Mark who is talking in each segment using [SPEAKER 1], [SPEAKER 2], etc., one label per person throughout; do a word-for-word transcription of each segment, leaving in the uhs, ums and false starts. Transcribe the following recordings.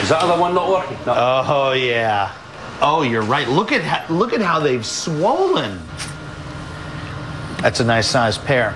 [SPEAKER 1] Is that other one not working? No.
[SPEAKER 2] Oh, yeah. Oh, you're right. Look at how, look at how they've swollen. That's a nice sized pair.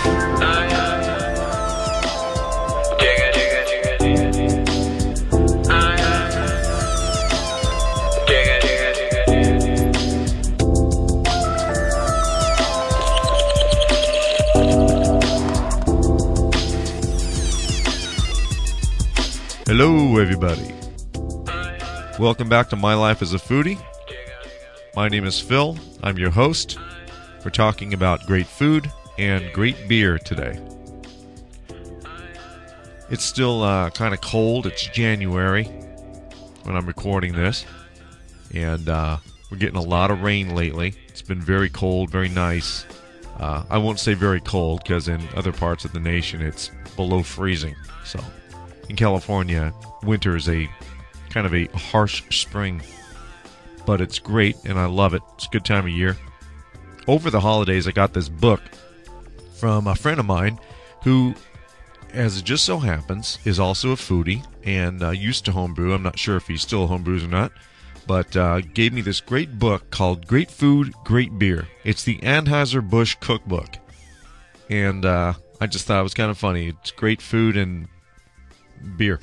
[SPEAKER 3] Hello, everybody. Welcome back to My Life as a Foodie. My name is Phil. I'm your host. We're talking about great food and great beer today. It's still uh, kind of cold. It's January when I'm recording this. And uh, we're getting a lot of rain lately. It's been very cold, very nice. Uh, I won't say very cold because in other parts of the nation it's below freezing. So in California, winter is a kind of a harsh spring, but it's great and I love it. It's a good time of year. Over the holidays, I got this book from a friend of mine who, as it just so happens, is also a foodie and uh, used to homebrew. I'm not sure if he still homebrews or not, but uh, gave me this great book called Great Food, Great Beer. It's the Anheuser-Busch Cookbook, and uh, I just thought it was kind of funny. It's great food and beer.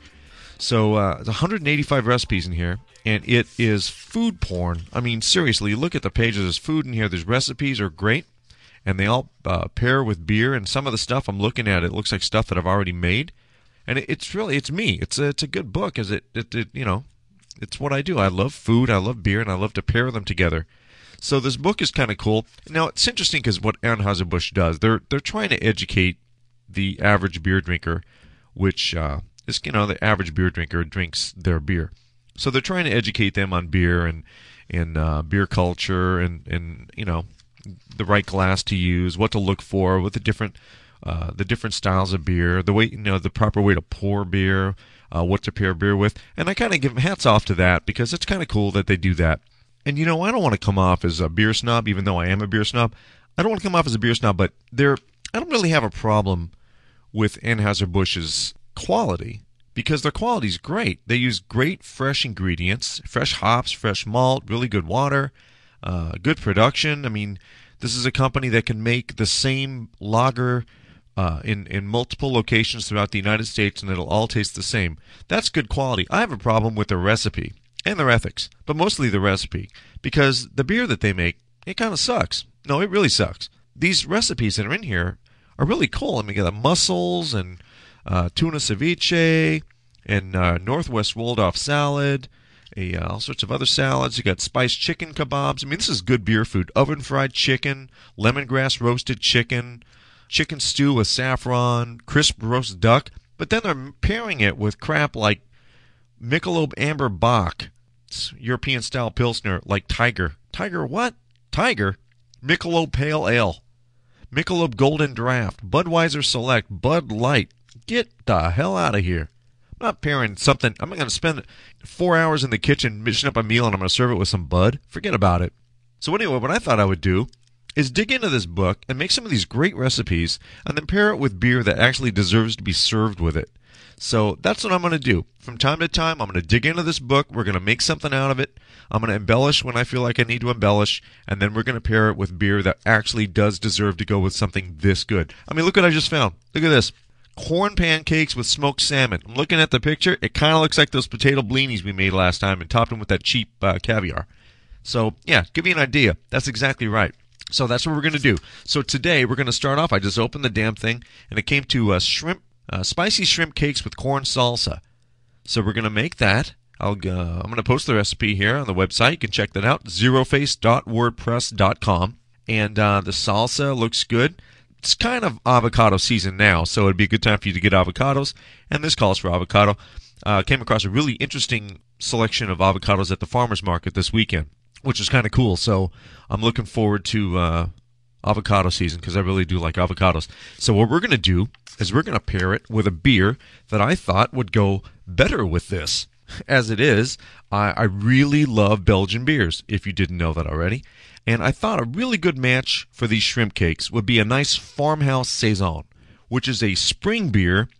[SPEAKER 3] So uh, there's one hundred eighty-five recipes in here, and it is food porn. I mean, seriously, you look at the pages, there's food in here, there's recipes are great, and they all uh, pair with beer, and some of the stuff I'm looking at, it looks like stuff that I've already made, and it, it's really, it's me. It's a, it's a good book, as it, it, it, you know, it's what I do. I love food, I love beer, and I love to pair them together. So this book is kind of cool. Now, it's interesting because what Anheuser-Busch does, they're, they're trying to educate the average beer drinker, which... Uh, Is, you know, the average beer drinker drinks their beer. So they're trying to educate them on beer and and uh, beer culture and, and, you know, the right glass to use, what to look for, what the different uh, the different styles of beer, the way, you know, the proper way to pour beer, uh, what to pair beer with. And I kind of give them hats off to that because it's kind of cool that they do that. And, you know, I don't want to come off as a beer snob, even though I am a beer snob. I don't want to come off as a beer snob, but they're, I don't really have a problem with Anheuser-Busch's quality because their quality is great. They use great fresh ingredients, fresh hops, fresh malt, really good water, uh, good production. I mean, this is a company that can make the same lager uh, in, in multiple locations throughout the United States and it'll all taste the same. That's good quality. I have a problem with their recipe and their ethics, but mostly the recipe because the beer that they make, it kind of sucks. No, it really sucks. These recipes that are in here are really cool. I mean, you got the mussels and Uh, tuna ceviche, and uh, Northwest Waldorf salad, a, uh, all sorts of other salads. You got spiced chicken kebabs. I mean, this is good beer food. Oven-fried chicken, lemongrass roasted chicken, chicken stew with saffron, crisp roast duck. But then they're pairing it with crap like Michelob Amber Bock, European-style Pilsner, like Tiger. Tiger what? Tiger? Michelob Pale Ale, Michelob Golden Draft, Budweiser Select, Bud Light. Get the hell out of here. I'm not pairing something. I'm not going to spend four hours in the kitchen mixing up a meal and I'm going to serve it with some Bud. Forget about it. So anyway, what I thought I would do is dig into this book and make some of these great recipes and then pair it with beer that actually deserves to be served with it. So that's what I'm going to do. From time to time, I'm going to dig into this book. We're going to make something out of it. I'm going to embellish when I feel like I need to embellish. And then we're going to pair it with beer that actually does deserve to go with something this good. I mean, look what I just found. Look at this. Corn pancakes with smoked salmon. I'm looking at the picture. It kind of looks like those potato blinis we made last time and topped them with that cheap uh, caviar. So, yeah, give you an idea. That's exactly right. So that's what we're going to do. So today we're going to start off. I just opened the damn thing, and it came to uh, shrimp, uh, spicy shrimp cakes with corn salsa. So we're going to make that. I'll, uh, I'm going to post the recipe here on the website. You can check that out, zeroface dot wordpress dot com. And uh, the salsa looks good. It's kind of avocado season now, so it'd be a good time for you to get avocados, and this calls for avocado. Uh, came across a really interesting selection of avocados at the farmer's market this weekend, which is kind of cool, so I'm looking forward to uh, avocado season because I really do like avocados. So what we're going to do is we're going to pair it with a beer that I thought would go better with this. As it is, I, I really love Belgian beers, if you didn't know that already. And I thought a really good match for these shrimp cakes would be a nice Farmhouse Saison, which is a spring beer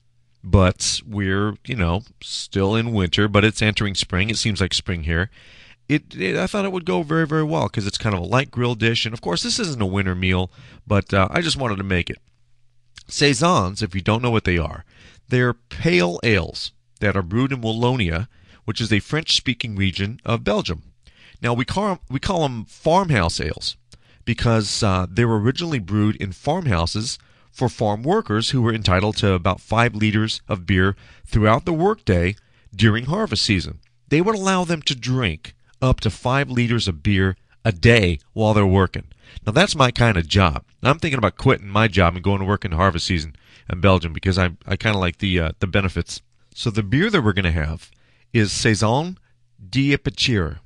[SPEAKER 3] but we're, you know, still in winter, but it's entering spring. It seems like spring here. It, it I thought it would go very, very well because it's kind of a light grilled dish. And, of course, this isn't a winter meal, but uh, I just wanted to make it. Saisons, if you don't know what they are, they're pale ales that are brewed in Wallonia, which is a French-speaking region of Belgium. Now, we call, we call them farmhouse ales because uh, they were originally brewed in farmhouses for farm workers who were entitled to about five liters of beer throughout the workday during harvest season. They would allow them to drink up to five liters of beer a day while they're working. Now, that's my kind of job. I'm thinking about quitting my job and going to work in harvest season in Belgium because I I kind of like the uh, the benefits. So the beer that we're going to have is Saison d'Epicure.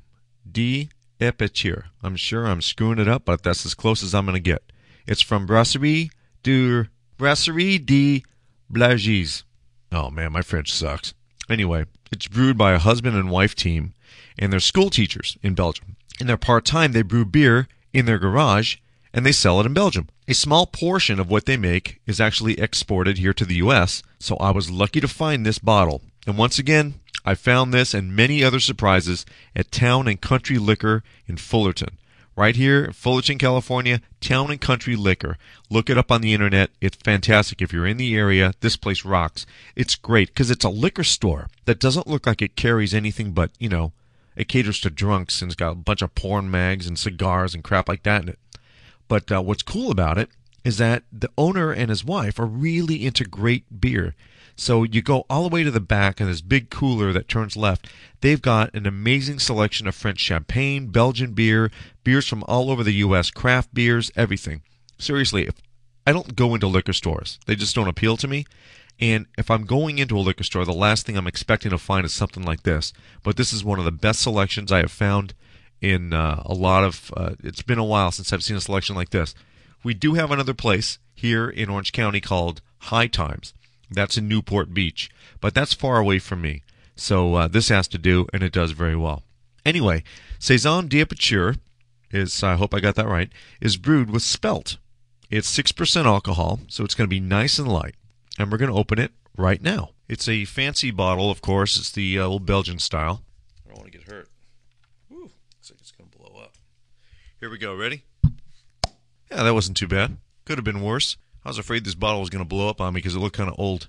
[SPEAKER 3] D'Epicure. I'm sure I'm screwing it up, but that's as close as I'm going to get. It's from Brasserie du Brasserie de Blagies. Oh man, my French sucks. Anyway, it's brewed by a husband and wife team, and they're school teachers in Belgium. In their part-time, they brew beer in their garage, and they sell it in Belgium. A small portion of what they make is actually exported here to the U S, so I was lucky to find this bottle. And once again, I found this and many other surprises at Town and Country Liquor in Fullerton. Right here in Fullerton, California, Town and Country Liquor. Look it up on the internet. It's fantastic. If you're in the area, this place rocks. It's great because it's a liquor store that doesn't look like it carries anything but, you know, it caters to drunks and it's got a bunch of porn mags and cigars and crap like that in it. But uh, what's cool about it is that the owner and his wife are really into great beer. So you go all the way to the back in this big cooler that turns left. They've got an amazing selection of French champagne, Belgian beer, beers from all over the U S, craft beers, everything. Seriously, if I don't go into liquor stores. They just don't appeal to me. And if I'm going into a liquor store, the last thing I'm expecting to find is something like this. But this is one of the best selections I have found in uh, a lot of, uh, it's been a while since I've seen a selection like this. We do have another place here in Orange County called High Times. That's in Newport Beach, but that's far away from me. So uh, this has to do, and it does very well. Anyway, Saison d'Epicure is, I hope I got that right, is brewed with spelt. It's six percent alcohol, so it's going to be nice and light. And we're going to open it right now. It's a fancy bottle, of course. It's the uh, old Belgian style. I don't want to get hurt. Whew, looks like it's going to blow up. Here we go. Ready? Yeah, that wasn't too bad. Could have been worse. I was afraid this bottle was going to blow up on me because it looked kind of old.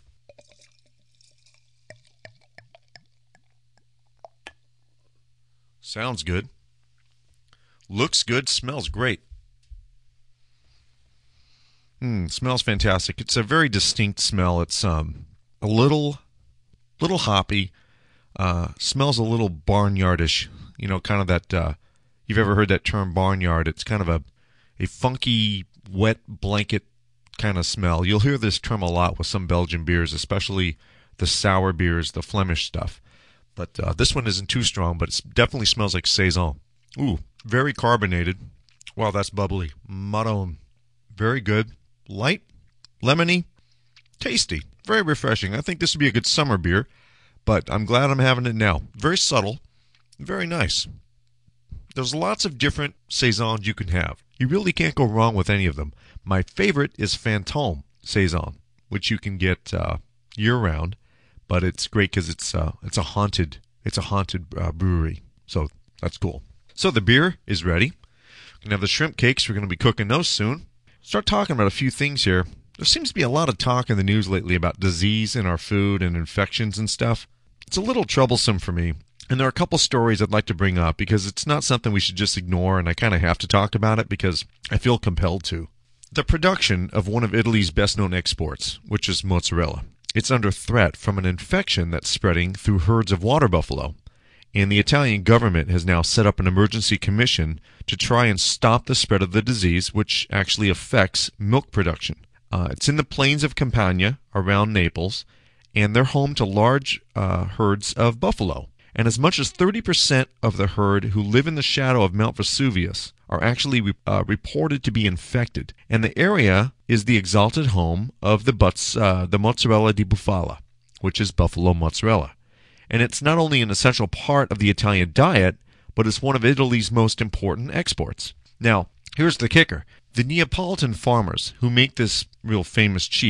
[SPEAKER 3] Sounds good. Looks good. Smells great. Mm, smells fantastic. It's a very distinct smell. It's um a little, little hoppy. Uh, smells a little barnyardish. You know, kind of that. Uh, you've ever heard that term barnyard? It's kind of a, a funky, wet blanket kind of smell. You'll hear this term a lot with some Belgian beers, especially the sour beers, the Flemish stuff. But uh, this one isn't too strong, but it definitely smells like Saison. Ooh, very carbonated. Wow, that's bubbly. Marron. Very good. Light, lemony, tasty. Very refreshing. I think this would be a good summer beer, but I'm glad I'm having it now. Very subtle. Very nice. There's lots of different Saisons you can have. You really can't go wrong with any of them. My favorite is Fantôme Saison, which you can get uh, year-round, but it's great because it's uh, it's a haunted it's a haunted uh, brewery, so that's cool. So the beer is ready. We're gonna have the shrimp cakes. We're gonna be cooking those soon. Start talking about a few things here. There seems to be a lot of talk in the news lately about disease in our food and infections and stuff. It's a little troublesome for me. And there are a couple stories I'd like to bring up because it's not something we should just ignore, and I kind of have to talk about it because I feel compelled to. The production of one of Italy's best-known exports, which is mozzarella, it's under threat from an infection that's spreading through herds of water buffalo. And the Italian government has now set up an emergency commission to try and stop the spread of the disease, which actually affects milk production. Uh, it's in the plains of Campania around Naples, and they're home to large uh, herds of buffalo. And as much as thirty percent of the herd who live in the shadow of Mount Vesuvius are actually re- uh, reported to be infected. And the area is the exalted home of the, butts, uh, the mozzarella di bufala, which is buffalo mozzarella. And it's not only an essential part of the Italian diet, but it's one of Italy's most important exports. Now, here's the kicker. The Neapolitan farmers who make this real famous cheese,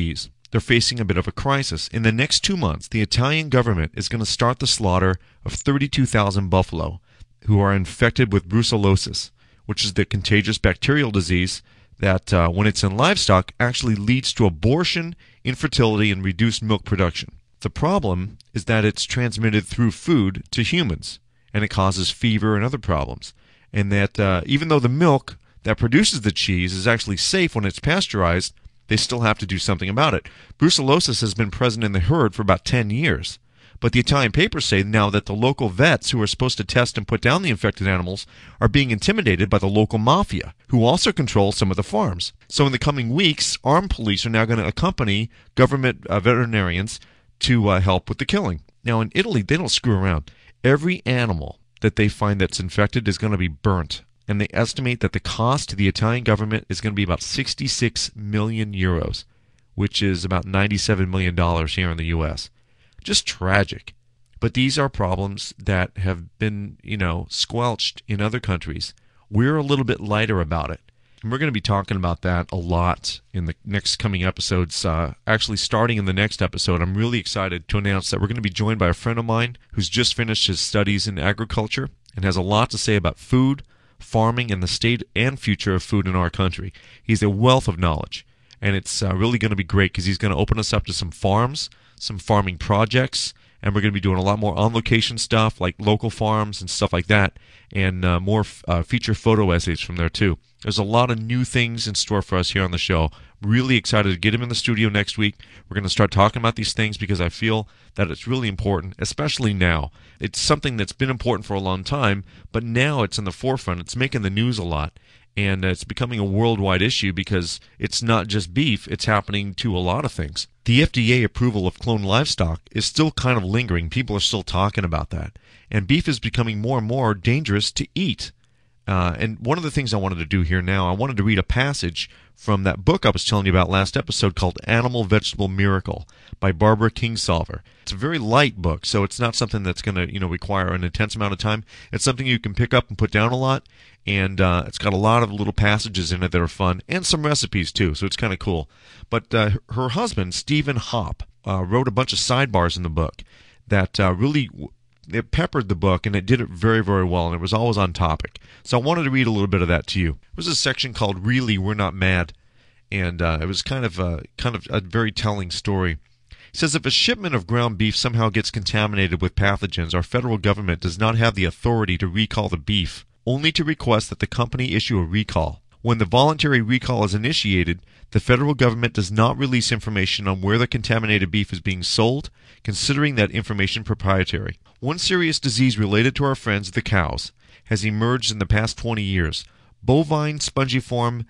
[SPEAKER 3] they're facing a bit of a crisis. In the next two months, the Italian government is going to start the slaughter of thirty-two thousand buffalo who are infected with brucellosis, which is the contagious bacterial disease that, uh, when it's in livestock, actually leads to abortion, infertility, and reduced milk production. The problem is that it's transmitted through food to humans, and it causes fever and other problems. And that uh, even though the milk that produces the cheese is actually safe when it's pasteurized, they still have to do something about it. Brucellosis has been present in the herd for about ten years. But the Italian papers say now that the local vets who are supposed to test and put down the infected animals are being intimidated by the local mafia, who also control some of the farms. So in the coming weeks, armed police are now going to accompany government uh, veterinarians to uh, help with the killing. Now in Italy, they don't screw around. Every animal that they find that's infected is going to be burnt. And they estimate that the cost to the Italian government is going to be about sixty-six million euros, which is about ninety-seven million dollars here in the U S. Just tragic. But these are problems that have been, you know, squelched in other countries. We're a little bit lighter about it. And we're going to be talking about that a lot in the next coming episodes. Uh, actually, starting in the next episode, I'm really excited to announce that we're going to be joined by a friend of mine who's just finished his studies in agriculture and has a lot to say about food, farming, and the state and future of food in our country. He's a wealth of knowledge, and it's uh, really going to be great because he's going to open us up to some farms, some farming projects, and we're going to be doing a lot more on-location stuff like local farms and stuff like that, and uh, more uh, feature photo essays from there too. There's a lot of new things in store for us here on the show. Really excited to get him in the studio next week. We're going to start talking about these things because I feel that it's really important, especially now. It's something that's been important for a long time, but now it's in the forefront. It's making the news a lot, and it's becoming a worldwide issue because it's not just beef. It's happening to a lot of things. The F D A approval of cloned livestock is still kind of lingering. People are still talking about that. And beef is becoming more and more dangerous to eat. Uh, and one of the things I wanted to do here now, I wanted to read a passage from that book I was telling you about last episode called Animal Vegetable Miracle by Barbara Kingsolver. It's a very light book, so it's not something that's going to, you know, require an intense amount of time. It's something you can pick up and put down a lot, and uh, it's got a lot of little passages in it that are fun, and some recipes too, so it's kind of cool. But uh, her husband, Stephen Hopp, uh, wrote a bunch of sidebars in the book that uh, really... it peppered the book, and it did it very, very well, and it was always on topic. So I wanted to read a little bit of that to you. There was a section called "Really, We're Not Mad," and uh, it was kind of a, kind of a very telling story. It says, if a shipment of ground beef somehow gets contaminated with pathogens, our federal government does not have the authority to recall the beef, only to request that the company issue a recall. When the voluntary recall is initiated, the federal government does not release information on where the contaminated beef is being sold, considering that information proprietary. One serious disease related to our friends, the cows, has emerged in the past twenty years. Bovine spongiform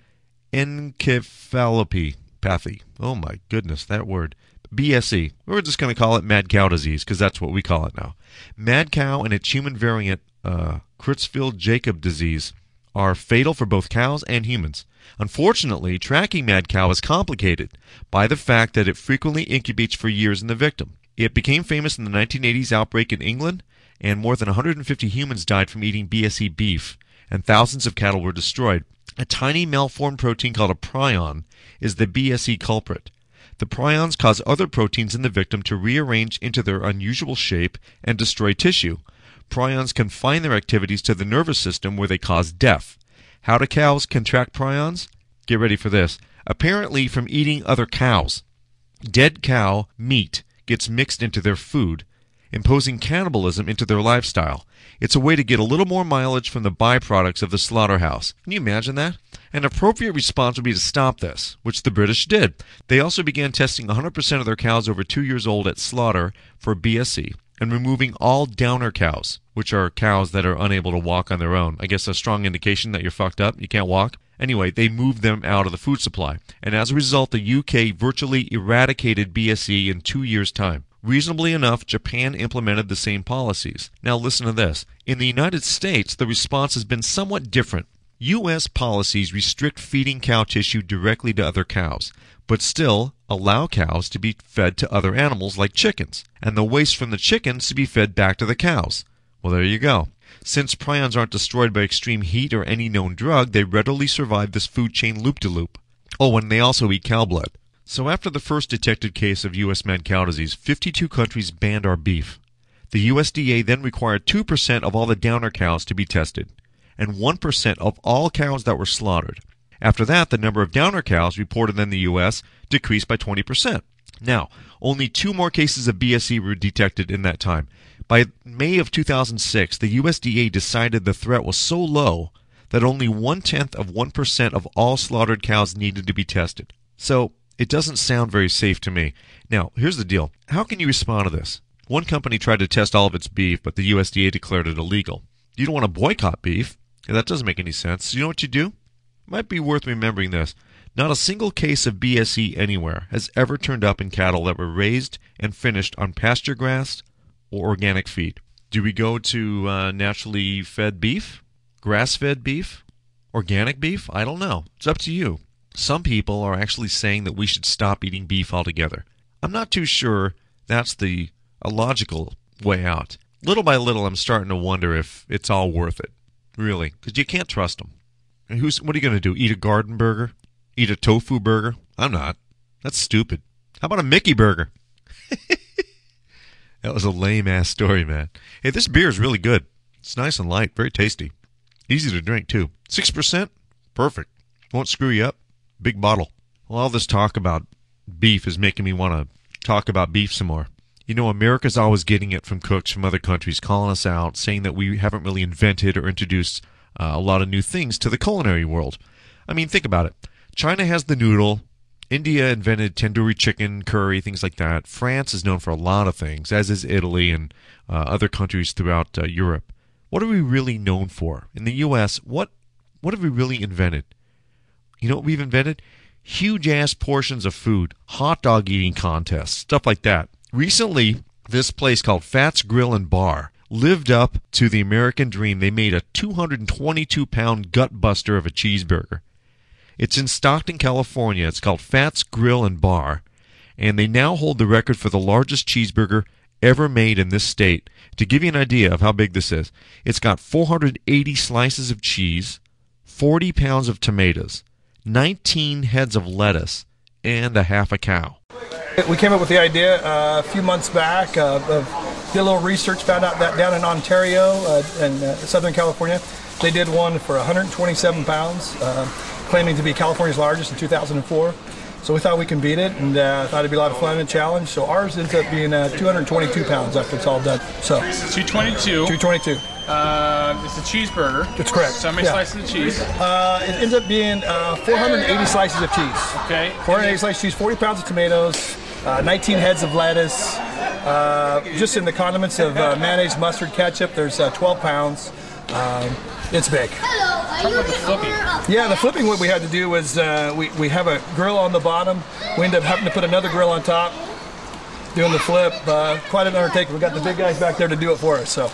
[SPEAKER 3] encephalopathy. Oh my goodness, that word. B S E. We're just going to call it mad cow disease because that's what we call it now. Mad cow and its human variant, uh, Creutzfeldt-Jakob disease, are fatal for both cows and humans. Unfortunately, tracking mad cow is complicated by the fact that it frequently incubates for years in the victim. It became famous in the nineteen eighties outbreak in England, and more than one hundred fifty humans died from eating B S E beef, and thousands of cattle were destroyed. A tiny malformed protein called a prion is the B S E culprit. The prions cause other proteins in the victim to rearrange into their unusual shape and destroy tissue. Prions confine their activities to the nervous system where they cause death. How do cows contract prions? Get ready for this. Apparently from eating other cows. Dead cow meat gets mixed into their food, imposing cannibalism into their lifestyle. It's a way to get a little more mileage from the byproducts of the slaughterhouse. Can you imagine that? An appropriate response would be to stop this, which the British did. They also began testing one hundred percent of their cows over two years old at slaughter for B S E, and removing all downer cows, which are cows that are unable to walk on their own. I guess a strong indication that you're fucked up, you can't walk. Anyway, they moved them out of the food supply. And as a result, the U K virtually eradicated B S E in two years' time. Reasonably enough, Japan implemented the same policies. Now listen to this. In the United States, the response has been somewhat different. U S policies restrict feeding cow tissue directly to other cows, but still allow cows to be fed to other animals like chickens, and the waste from the chickens to be fed back to the cows. Well, there you go. Since prions aren't destroyed by extreme heat or any known drug, they readily survive this food chain loop-de-loop. Oh, and they also eat cow blood. So after the first detected case of U S mad cow disease, fifty-two countries banned our beef. The U S D A then required two percent of all the downer cows to be tested, and one percent of all cows that were slaughtered. After that, the number of downer cows reported in the U S decreased by twenty percent. Now, only two more cases of B S E were detected in that time. By May of two thousand six, the U S D A decided the threat was so low that only one-tenth of one percent of all slaughtered cows needed to be tested. So, it doesn't sound very safe to me. Now, here's the deal. How can you respond to this? One company tried to test all of its beef, but the U S D A declared it illegal. You don't want to boycott beef. That doesn't make any sense. So you know what you do? It might be worth remembering this. Not a single case of B S E anywhere has ever turned up in cattle that were raised and finished on pasture grass or organic feed. Do we go to uh, naturally fed beef? Grass-fed beef? Organic beef? I don't know. It's up to you. Some people are actually saying that we should stop eating beef altogether. I'm not too sure that's the a logical way out. Little by little, I'm starting to wonder if it's all worth it. Really, because you can't trust them. And who's? What are you going to do? Eat a garden burger? Eat a tofu burger? I'm not. That's stupid. How about a Mickey burger? That was a lame-ass story, man. Hey, this beer is really good. It's nice and light, very tasty. Easy to drink, too. six percent? Perfect. Won't screw you up. Big bottle. Well, all this talk about beef is making me want to talk about beef some more. You know, America's always getting it from cooks from other countries, calling us out, saying that we haven't really invented or introduced uh, a lot of new things to the culinary world. I mean, think about it. China has the noodle. India invented tandoori chicken, curry, things like that. France is known for a lot of things, as is Italy and uh, other countries throughout uh, Europe. What are we really known for? In the U S, what what have we really invented? You know what we've invented? Huge-ass portions of food, hot dog eating contests, stuff like that. Recently, this place called Fats Grill and Bar lived up to the American dream. They made a two hundred twenty-two pound gut buster of a cheeseburger. It's in Stockton, California. It's called Fats Grill and Bar, and they now hold the record for the largest cheeseburger ever made in this state. To give you an idea of how big this is, it's got four hundred eighty slices of cheese, forty pounds of tomatoes, nineteen heads of lettuce, and a half a cow.
[SPEAKER 1] We came up with the idea uh, a few months back. Uh, of, did a little research, found out that down in Ontario uh, and uh, Southern California, they did one for one hundred twenty-seven pounds, uh, claiming to be California's largest in two thousand four. So we thought we can beat it, and uh, thought it'd be a lot of fun and a challenge. So ours ends up being uh, two hundred twenty-two pounds after it's all done. So
[SPEAKER 4] two twenty-two.
[SPEAKER 1] two twenty-two.
[SPEAKER 4] Uh, it's a cheeseburger.
[SPEAKER 1] That's correct.
[SPEAKER 4] So how many
[SPEAKER 1] Yeah.
[SPEAKER 4] slices of cheese?
[SPEAKER 1] Uh, it ends up being uh, four hundred eighty slices of cheese.
[SPEAKER 4] Okay.
[SPEAKER 1] four hundred eighty slices of cheese, forty pounds of tomatoes, uh, nineteen heads of lettuce. Uh, just in the condiments of uh, mayonnaise, mustard, ketchup, there's uh, twelve pounds. Um, it's big.
[SPEAKER 4] Talk about the flipping.
[SPEAKER 1] Yeah, the flipping, what we had to do was uh, we, we have a grill on the bottom. We end up having to put another grill on top, doing the flip. Uh, quite an undertaking. We got the big guys back there to do it for us. So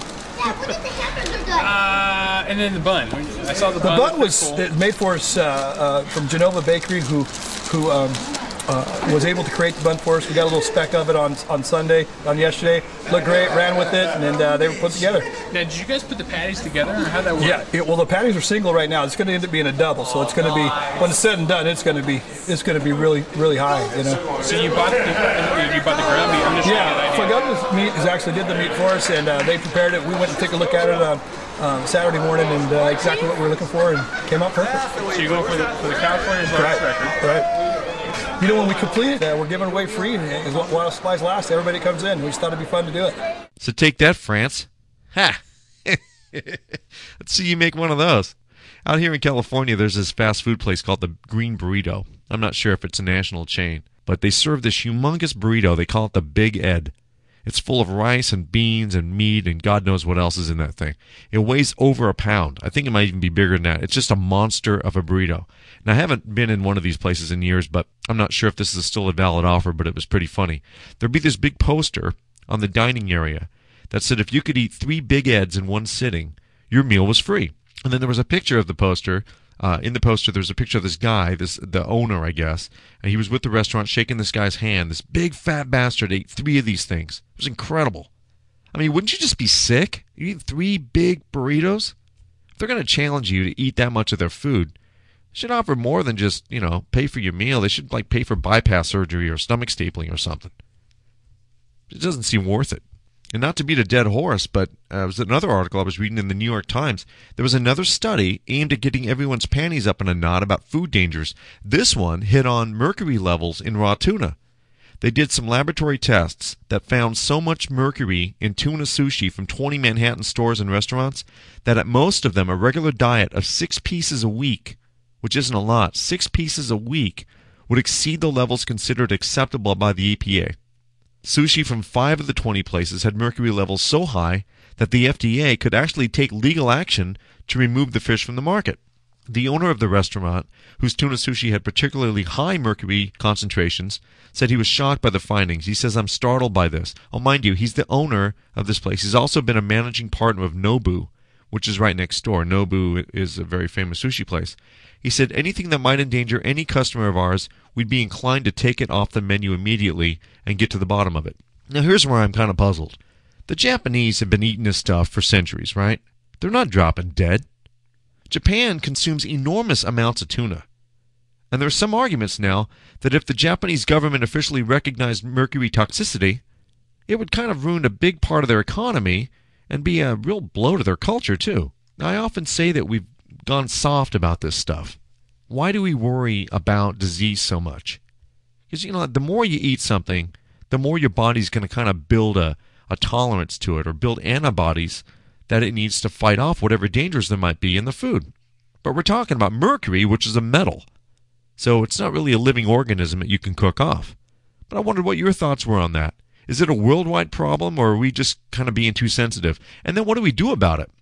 [SPEAKER 4] Uh, and then the bun. I saw the
[SPEAKER 1] the
[SPEAKER 4] bun.
[SPEAKER 1] bun was
[SPEAKER 4] Cool.
[SPEAKER 1] it made for us uh, uh, from Genova Bakery, who who um, uh, was able to create the bun for us. We got a little speck of it on on Sunday, on yesterday. Looked great, ran with it, and then uh, they were put together.
[SPEAKER 4] Now, did you guys put the patties together, or how'd that work?
[SPEAKER 1] Yeah, it, well, the patties are single right now. It's going to end up being a double, so it's going to be, when it's said and done, it's going to be it's going to be really really high, you know.
[SPEAKER 4] So you bought the you bought the ground meat. I'm just
[SPEAKER 1] Yeah,
[SPEAKER 4] trying to get an idea.
[SPEAKER 1] Forgotten Meat is actually did the meat for us, and uh, they prepared it. We went and took a look at it on um, Saturday morning, and uh, exactly what we were looking for, and came out perfect.
[SPEAKER 4] So you're going for the for the California's largest record.
[SPEAKER 1] Right. You know, when we complete it, uh, we're giving away free, and as long- while supplies last, everybody comes in. We just thought it'd be fun to do it.
[SPEAKER 3] So take that, France. Ha! Let's see you make one of those. Out here in California, there's this fast food place called the Green Burrito. I'm not sure if it's a national chain, but they serve this humongous burrito. They call it the Big Ed. It's full of rice and beans and meat and God knows what else is in that thing. It weighs over a pound. I think it might even be bigger than that. It's just a monster of a burrito. Now, I haven't been in one of these places in years, but I'm not sure if this is still a valid offer, but it was pretty funny. There'd be this big poster on the dining area that said if you could eat three Big Eds in one sitting, your meal was free. And then there was a picture of the poster. Uh, in the poster, there's a picture of this guy, this the owner, I guess, and he was with the restaurant shaking this guy's hand. This big fat bastard ate three of these things. It was incredible. I mean, wouldn't you just be sick? You eat three big burritos? If they're going to challenge you to eat that much of their food, should offer more than just, you know, pay for your meal. They should, like, pay for bypass surgery or stomach stapling or something. It doesn't seem worth it. And not to beat a dead horse, but uh, it was another article I was reading in the New York Times. There was another study aimed at getting everyone's panties up in a knot about food dangers. This one hit on mercury levels in raw tuna. They did some laboratory tests that found so much mercury in tuna sushi from twenty Manhattan stores and restaurants that at most of them a regular diet of six pieces a week, which isn't a lot, six pieces a week, would exceed the levels considered acceptable by the E P A. Sushi from five of the twenty places had mercury levels so high that the F D A could actually take legal action to remove the fish from the market. The owner of the restaurant, whose tuna sushi had particularly high mercury concentrations, said he was shocked by the findings. He says, "I'm startled by this." Oh, mind you, he's the owner of this place. He's also been a managing partner of Nobu, which is right next door. Nobu is a very famous sushi place. He said, "Anything that might endanger any customer of ours, we'd be inclined to take it off the menu immediately and get to the bottom of it." Now, here's where I'm kind of puzzled. The Japanese have been eating this stuff for centuries, right? They're not dropping dead. Japan consumes enormous amounts of tuna. And there are some arguments now that if the Japanese government officially recognized mercury toxicity, it would kind of ruin a big part of their economy and be a real blow to their culture, too. Now, I often say that we've gone soft about this stuff. Why do we worry about disease so much? Because, you know, the more you eat something, the more your body's going to kind of build a, a tolerance to it or build antibodies that it needs to fight off whatever dangers there might be in the food. But we're talking about mercury, which is a metal. So it's not really a living organism that you can cook off. But I wondered what your thoughts were on that. Is it a worldwide problem, or are we just kind of being too sensitive? And then what do we do about it?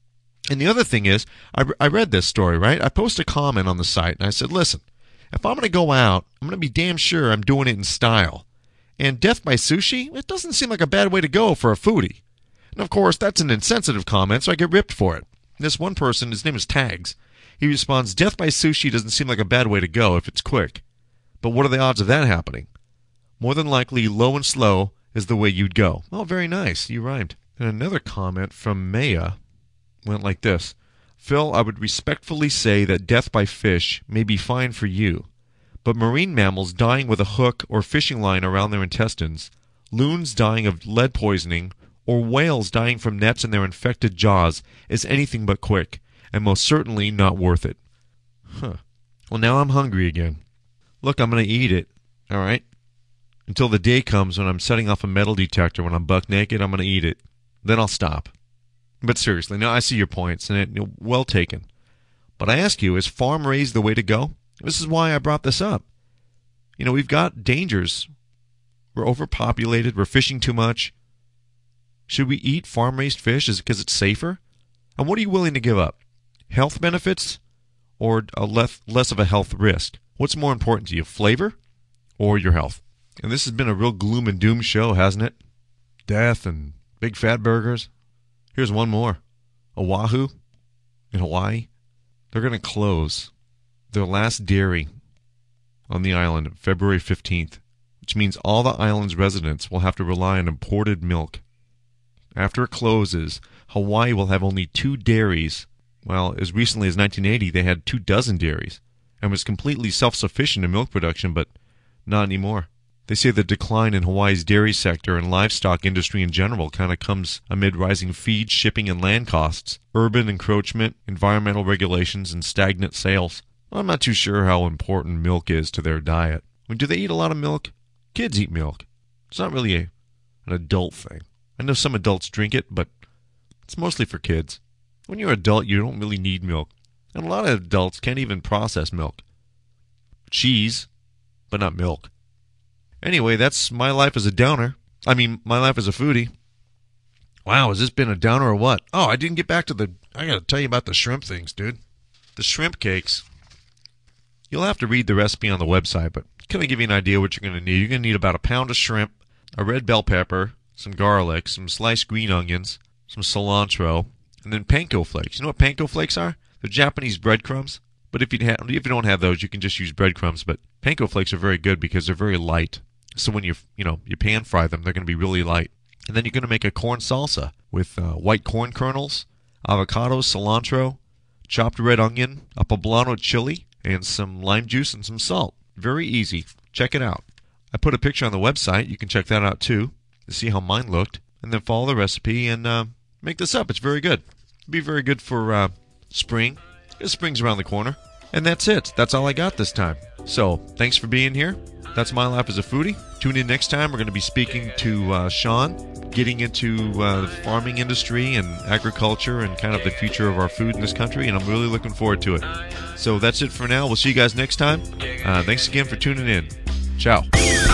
[SPEAKER 3] And the other thing is, I, I read this story, right? I posted a comment on the site, and I said, listen, if I'm going to go out, I'm going to be damn sure I'm doing it in style. And death by sushi, it doesn't seem like a bad way to go for a foodie. And of course, that's an insensitive comment, so I get ripped for it. This one person, his name is Tags, he responds, "Death by sushi doesn't seem like a bad way to go if it's quick. But what are the odds of that happening? More than likely, low and slow is the way you'd go." Oh, very nice. You rhymed. And another comment from Maya went like this. "Phil, I would respectfully say that death by fish may be fine for you, but marine mammals dying with a hook or fishing line around their intestines, loons dying of lead poisoning, or whales dying from nets in their infected jaws is anything but quick, and most certainly not worth it." Huh. Well, now I'm hungry again. Look, I'm going to eat it, all right? Until the day comes when I'm setting off a metal detector when I'm buck naked, I'm going to eat it. Then I'll stop. But seriously, no, I see your points, and it, you know, well taken. But I ask you, is farm-raised the way to go? This is why I brought this up. You know, we've got dangers. We're overpopulated. We're fishing too much. Should we eat farm-raised fish? Is it because it's safer? And what are you willing to give up? Health benefits or a less, less of a health risk? What's more important to you, flavor or your health? And this has been a real gloom and doom show, hasn't it? Death and big fat burgers. Here's one more. Oahu in Hawaii. They're going to close their last dairy on the island February fifteenth, which means all the island's residents will have to rely on imported milk. After it closes, Hawaii will have only two dairies. Well, as recently as nineteen eighty, they had two dozen dairies and was completely self-sufficient in milk production, but not anymore. They say the decline in Hawaii's dairy sector and livestock industry in general kind of comes amid rising feed, shipping, and land costs, urban encroachment, environmental regulations, and stagnant sales. I'm not too sure how important milk is to their diet. I mean, do they eat a lot of milk? Kids eat milk. It's not really a, an adult thing. I know some adults drink it, but it's mostly for kids. When you're an adult, you don't really need milk. And a lot of adults can't even process milk. Cheese, but not milk. Anyway, that's my life as a downer. I mean, my life as a foodie. Wow, has this been a downer or what? Oh, I didn't get back to the... I got to tell you about the shrimp things, dude. The shrimp cakes. You'll have to read the recipe on the website, but can I give you an idea what you're going to need? You're going to need about a pound of shrimp, a red bell pepper, some garlic, some sliced green onions, some cilantro, and then panko flakes. You know what panko flakes are? They're Japanese breadcrumbs. But if you ha- if you don't have those, you can just use breadcrumbs. But panko flakes are very good because they're very light. So when you you know you pan fry them, they're going to be really light. And then you're going to make a corn salsa with uh, white corn kernels, avocado, cilantro, chopped red onion, a poblano chili, and some lime juice and some salt. Very easy. Check it out. I put a picture on the website. You can check that out too to see how mine looked, and then follow the recipe and uh, make this up. It's very good. It'll be very good for uh, spring. Because spring's around the corner. And that's it. That's all I got this time. So, thanks for being here. That's My Life as a Foodie. Tune in next time. We're going to be speaking to uh, Sean, getting into uh, the farming industry and agriculture and kind of the future of our food in this country, and I'm really looking forward to it. So that's it for now. We'll see you guys next time. Uh, thanks again for tuning in. Ciao.